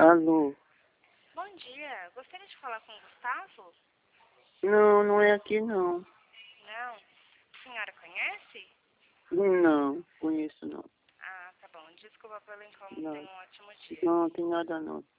Alô? Bom dia. Gostaria de falar com o Gustavo? Não, não é aqui não. Não. A senhora conhece? Não, conheço não. Ah, tá bom. Desculpa pelo incômodo. Não, Tenha um ótimo dia. não tem nada não.